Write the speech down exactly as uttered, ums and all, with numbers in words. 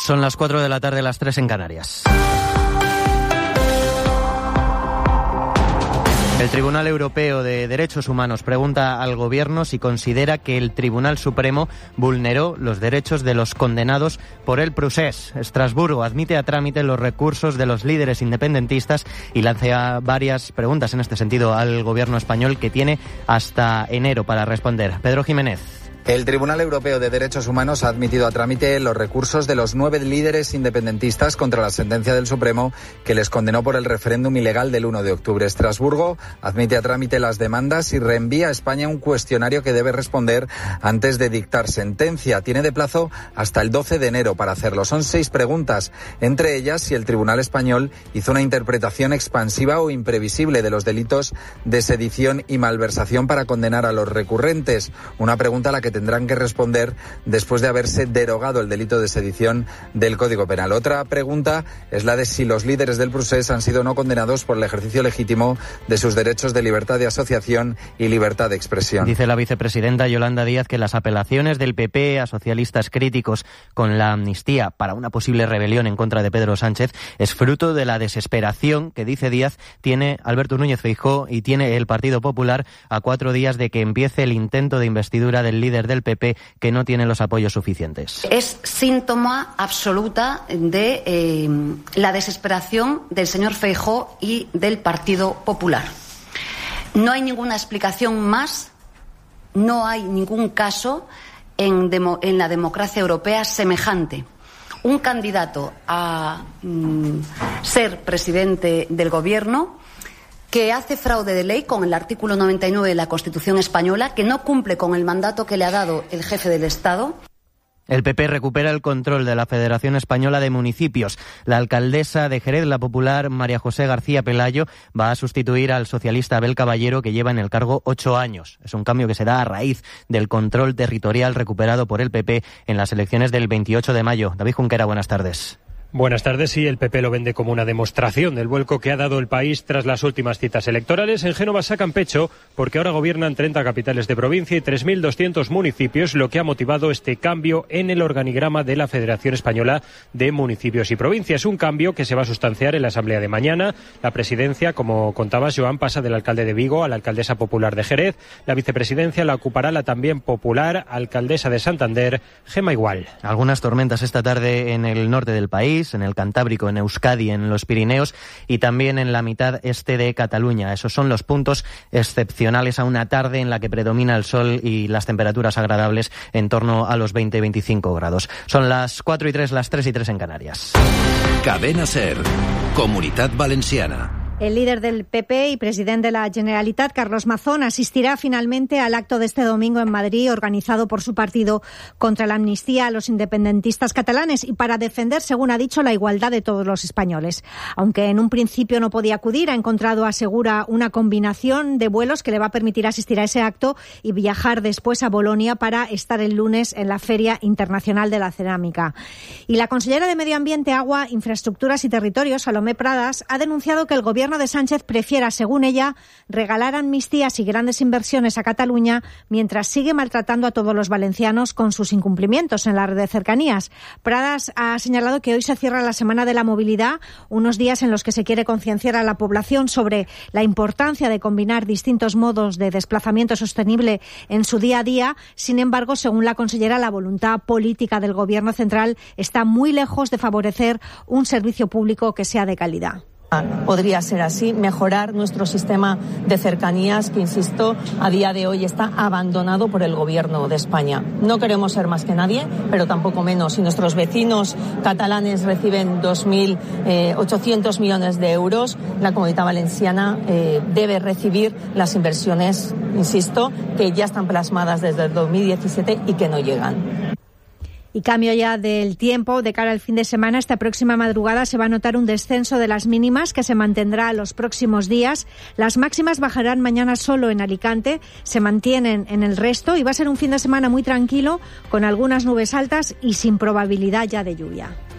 Son las cuatro de la tarde, las tres en Canarias. El Tribunal Europeo de Derechos Humanos pregunta al Gobierno si considera que el Tribunal Supremo vulneró los derechos de los condenados por el procés. Estrasburgo admite a trámite los recursos de los líderes independentistas y lanza varias preguntas en este sentido al Gobierno español, que tiene hasta enero para responder. Pedro Jiménez. El Tribunal Europeo de Derechos Humanos ha admitido a trámite los recursos de los nueve líderes independentistas contra la sentencia del Supremo que les condenó por el referéndum ilegal del uno de octubre. Estrasburgo admite a trámite las demandas y reenvía a España un cuestionario que debe responder antes de dictar sentencia. Tiene de plazo hasta el doce de enero para hacerlo. Son seis preguntas, entre ellas si el Tribunal español hizo una interpretación expansiva o imprevisible de los delitos de sedición y malversación para condenar a los recurrentes. Una pregunta a la que tendrán que responder después de haberse derogado el delito de sedición del Código Penal. Otra pregunta es la de si los líderes del procés han sido o no condenados por el ejercicio legítimo de sus derechos de libertad de asociación y libertad de expresión. Dice la vicepresidenta Yolanda Díaz que las apelaciones del P P a socialistas críticos con la amnistía para una posible rebelión en contra de Pedro Sánchez es fruto de la desesperación que, dice Díaz, tiene Alberto Núñez Feijóo y tiene el Partido Popular a cuatro días de que empiece el intento de investidura del líder del P P, que no tiene los apoyos suficientes. Es síntoma absoluta de eh, la desesperación del señor Feijóo y del Partido Popular. No hay ninguna explicación más, no hay ningún caso en, demo, en la democracia europea semejante. Un candidato a mm, ser presidente del Gobierno que hace fraude de ley con el artículo noventa y nueve de la Constitución española, que no cumple con el mandato que le ha dado el jefe del Estado. El P P recupera el control de la Federación Española de Municipios. La alcaldesa de Jerez, la popular María José García Pelayo, va a sustituir al socialista Abel Caballero, que lleva en el cargo ocho años. Es un cambio que se da a raíz del control territorial recuperado por el P P en las elecciones del veintiocho de mayo. David Junquera, buenas tardes. Buenas tardes. Sí, el P P lo vende como una demostración del vuelco que ha dado el país tras las últimas citas electorales. En Génova sacan pecho porque ahora gobiernan treinta capitales de provincia y tres mil doscientos municipios, lo que ha motivado este cambio en el organigrama de la Federación Española de Municipios y Provincias. Un cambio que se va a sustanciar en la asamblea de mañana. La presidencia, como contabas, Joan, pasa del alcalde de Vigo a la alcaldesa popular de Jerez. La vicepresidencia la ocupará la también popular alcaldesa de Santander, Gemma Igual. Algunas tormentas esta tarde en el norte del país, en el Cantábrico, en Euskadi, en los Pirineos y también en la mitad este de Cataluña. Esos son los puntos excepcionales a una tarde en la que predomina el sol y las temperaturas agradables en torno a los veinte a veinticinco grados. Son las cuatro y tres, las tres y tres en Canarias. Cadena SER, Comunitat Valenciana. El líder del P P y presidente de la Generalitat, Carlos Mazón, asistirá finalmente al acto de este domingo en Madrid, organizado por su partido contra la amnistía a los independentistas catalanes y para defender, según ha dicho, la igualdad de todos los españoles. Aunque en un principio no podía acudir, ha encontrado, asegura, una combinación de vuelos que le va a permitir asistir a ese acto y viajar después a Bolonia para estar el lunes en la Feria Internacional de la Cerámica. Y la consellera de Medio Ambiente, Agua, Infraestructuras y Territorios, Salomé Pradas, ha denunciado que el gobierno de Sánchez prefiera, según ella, regalar amnistías y grandes inversiones a Cataluña mientras sigue maltratando a todos los valencianos con sus incumplimientos en la red de cercanías. Pradas ha señalado que hoy se cierra la Semana de la Movilidad, unos días en los que se quiere concienciar a la población sobre la importancia de combinar distintos modos de desplazamiento sostenible en su día a día. Sin embargo, según la consellera, la voluntad política del Gobierno central está muy lejos de favorecer un servicio público que sea de calidad. Podría ser así, mejorar nuestro sistema de cercanías que, insisto, a día de hoy está abandonado por el Gobierno de España. No queremos ser más que nadie, pero tampoco menos. Si nuestros vecinos catalanes reciben dos mil ochocientos millones de euros, la Comunitat Valenciana eh, debe recibir las inversiones, insisto, que ya están plasmadas desde el dos mil diecisiete y que no llegan. Y cambio ya del tiempo. De cara al fin de semana, esta próxima madrugada se va a notar un descenso de las mínimas que se mantendrá los próximos días. Las máximas bajarán mañana solo en Alicante, se mantienen en el resto y va a ser un fin de semana muy tranquilo, con algunas nubes altas y sin probabilidad ya de lluvia.